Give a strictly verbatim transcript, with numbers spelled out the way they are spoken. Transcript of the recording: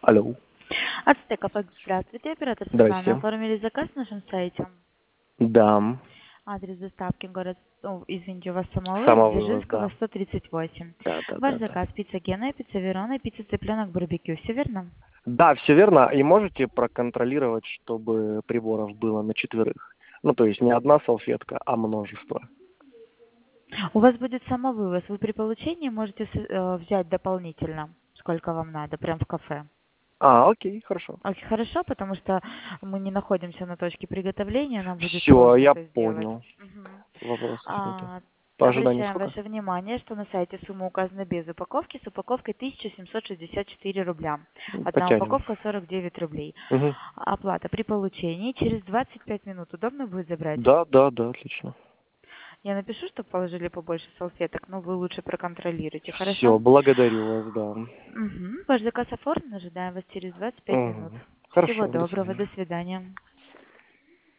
Алло. Ацтеков, здравствуйте, оператор Светлана. Здрасте. Оформили заказ на нашем сайте. Да. Адрес доставки город, о, извините, у вас Самовывоз, Самовывоз, Дзержинского, да. сто тридцать восемь. Да, да, Ваш да, да. заказ пицца Гена, пицца Верона, пицца цыпленок барбекю, все верно? Да, все верно. И можете проконтролировать, чтобы приборов было на четверых? Ну, то есть не одна салфетка, а множество. У вас будет самовывоз. Вы при получении можете с- э, взять дополнительно, сколько вам надо, прям в кафе. А, окей, хорошо. Очень хорошо, потому что мы не находимся на точке приготовления, нам будет Все, сложно я это сделать. понял. Мгм. Вопросов нету. А, По ожиданию Обращаем сколько? ваше внимание, что на сайте сумма указана без упаковки, с упаковкой тысяча семьсот шестьдесят четыре рубля. М, Одна Потянем. упаковка сорок девять рублей. Мгм. Оплата при получении через двадцать пять минут. Удобно будет забрать? Да, да, да, отлично. Я напишу, чтобы положили побольше салфеток, но вы лучше проконтролируйте, хорошо? Все, благодарю вас, да. Мгм. Ваш заказ оформлен, ожидаем вас через двадцать пять минут. Мгм. Всего Хорошо, до доброго, свидания. до свидания.